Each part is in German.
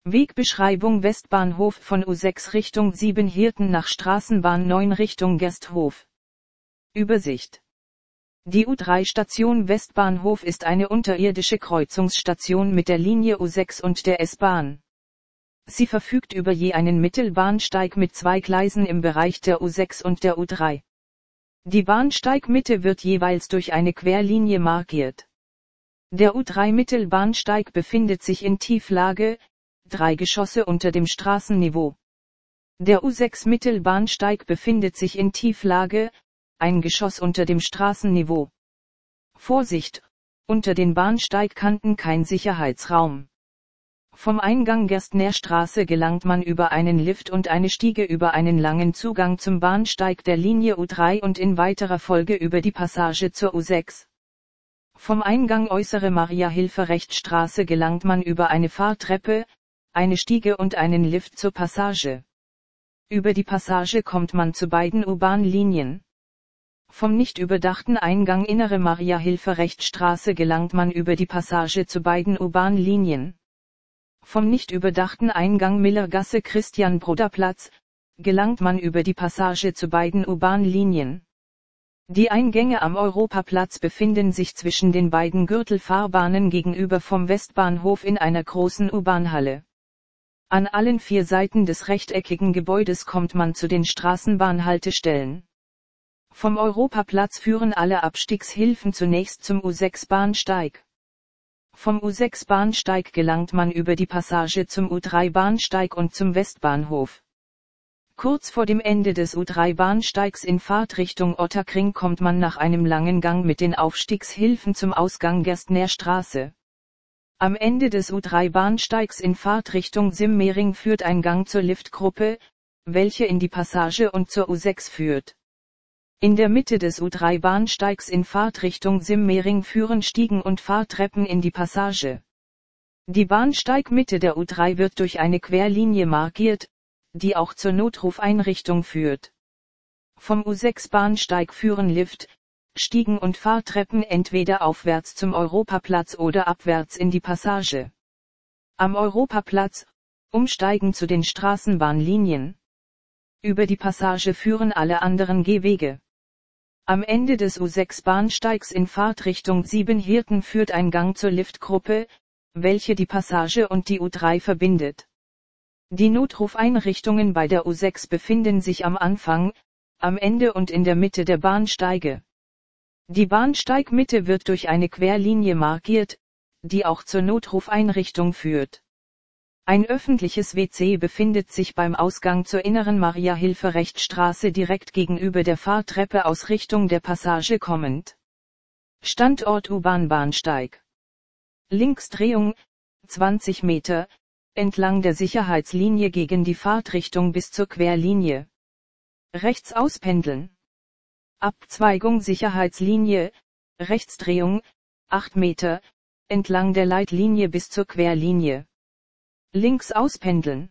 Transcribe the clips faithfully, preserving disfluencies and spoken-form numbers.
Wegbeschreibung Westbahnhof von U sechs Richtung Siebenhirten nach Straßenbahn neun Richtung Gersthof. Übersicht. Die U drei Station Westbahnhof ist eine unterirdische Kreuzungsstation mit der Linie U sechs und der S-Bahn. Sie verfügt über je einen Mittelbahnsteig mit zwei Gleisen im Bereich der U sechs und der U drei. Die Bahnsteigmitte wird jeweils durch eine Querlinie markiert. Der U drei Mittelbahnsteig befindet sich in Tieflage, drei Geschosse unter dem Straßenniveau. Der U sechs Mittelbahnsteig befindet sich in Tieflage, ein Geschoss unter dem Straßenniveau. Vorsicht, unter den Bahnsteigkanten kein Sicherheitsraum. Vom Eingang Gerstner Straße gelangt man über einen Lift und eine Stiege über einen langen Zugang zum Bahnsteig der Linie U drei und in weiterer Folge über die Passage zur U sechs. Vom Eingang Äußere Maria-Hilfer-Recht-Straße gelangt man über eine Fahrtreppe, eine Stiege und einen Lift zur Passage. Über die Passage kommt man zu beiden U-Bahn-Linien. Vom nicht überdachten Eingang Innere Maria-Hilfer-Recht-Straße gelangt man über die Passage zu beiden U-Bahn-Linien. Vom nicht überdachten Eingang Millergasse-Christian-Broder-Platz gelangt man über die Passage zu beiden U-Bahn-Linien. Die Eingänge am Europaplatz befinden sich zwischen den beiden Gürtelfahrbahnen gegenüber vom Westbahnhof in einer großen U-Bahn-Halle. An allen vier Seiten des rechteckigen Gebäudes kommt man zu den Straßenbahnhaltestellen. Vom Europaplatz führen alle Abstiegshilfen zunächst zum U sechs Bahnsteig. Vom U sechs Bahnsteig gelangt man über die Passage zum U drei Bahnsteig und zum Westbahnhof. Kurz vor dem Ende des U drei Bahnsteigs in Fahrtrichtung Ottakring kommt man nach einem langen Gang mit den Aufstiegshilfen zum Ausgang Gerstner Straße. Am Ende des U drei Bahnsteigs in Fahrtrichtung Simmering führt ein Gang zur Liftgruppe, welche in die Passage und zur U sechs führt. In der Mitte des U drei Bahnsteigs in Fahrtrichtung Simmering führen Stiegen und Fahrtreppen in die Passage. Die Bahnsteigmitte der U drei wird durch eine Querlinie markiert, die auch zur Notrufeinrichtung führt. Vom U sechs Bahnsteig führen Lift, Stiegen und Fahrtreppen entweder aufwärts zum Europaplatz oder abwärts in die Passage. Am Europaplatz, umsteigen zu den Straßenbahnlinien. Über die Passage führen alle anderen Gehwege. Am Ende des U sechs Bahnsteigs in Fahrtrichtung Siebenhirten führt ein Gang zur Liftgruppe, welche die Passage und die U drei verbindet. Die Notrufeinrichtungen bei der U sechs befinden sich am Anfang, am Ende und in der Mitte der Bahnsteige. Die Bahnsteigmitte wird durch eine Querlinie markiert, die auch zur Notrufeinrichtung führt. Ein öffentliches W C befindet sich beim Ausgang zur Inneren Maria-Hilfer-Recht-Straße direkt gegenüber der Fahrtreppe aus Richtung der Passage kommend. Standort U-Bahn-Bahnsteig. Linksdrehung, zwanzig Meter, entlang der Sicherheitslinie gegen die Fahrtrichtung bis zur Querlinie. Rechts auspendeln. Abzweigung Sicherheitslinie, Rechtsdrehung, acht Meter, entlang der Leitlinie bis zur Querlinie. Links auspendeln.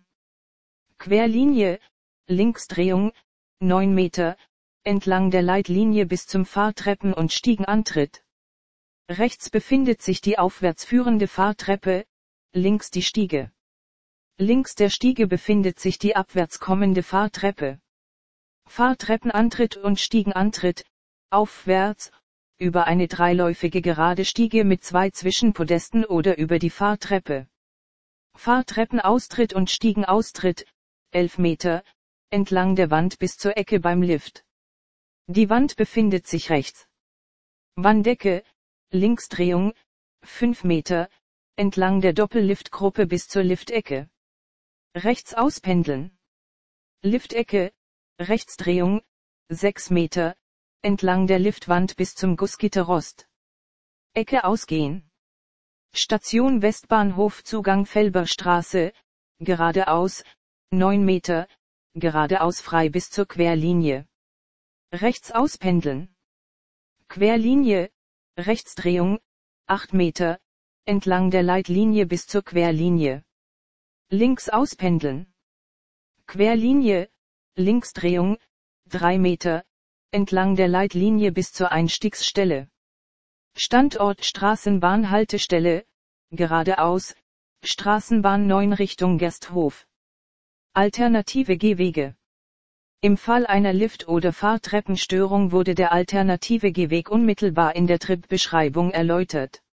Querlinie, Linksdrehung, neun Meter, entlang der Leitlinie bis zum Fahrtreppen- und Stiegenantritt. Rechts befindet sich die aufwärts führende Fahrtreppe, links die Stiege. Links der Stiege befindet sich die abwärts kommende Fahrtreppe. Fahrtreppenantritt und Stiegenantritt, aufwärts, über eine dreiläufige gerade Stiege mit zwei Zwischenpodesten oder über die Fahrtreppe. Fahrtreppenaustritt und Stiegenaustritt, elf Meter, entlang der Wand bis zur Ecke beim Lift. Die Wand befindet sich rechts. Wanddecke, Linksdrehung, fünf Meter, entlang der Doppelliftgruppe bis zur Liftecke. Rechts auspendeln. Liftecke, Rechtsdrehung, sechs Meter, entlang der Liftwand bis zum Gussgitterrost. Ecke ausgehen. Station Westbahnhof Zugang Felberstraße, geradeaus, neun Meter, geradeaus frei bis zur Querlinie. Rechts auspendeln. Querlinie, Rechtsdrehung, acht Meter, entlang der Leitlinie bis zur Querlinie. Links auspendeln. Querlinie, Linksdrehung, drei Meter, entlang der Leitlinie bis zur Einstiegsstelle. Standort Straßenbahnhaltestelle, geradeaus, Straßenbahn neun Richtung Gersthof. Alternative Gehwege. Im Fall einer Lift- oder Fahrtreppenstörung wurde der alternative Gehweg unmittelbar in der Tripbeschreibung erläutert.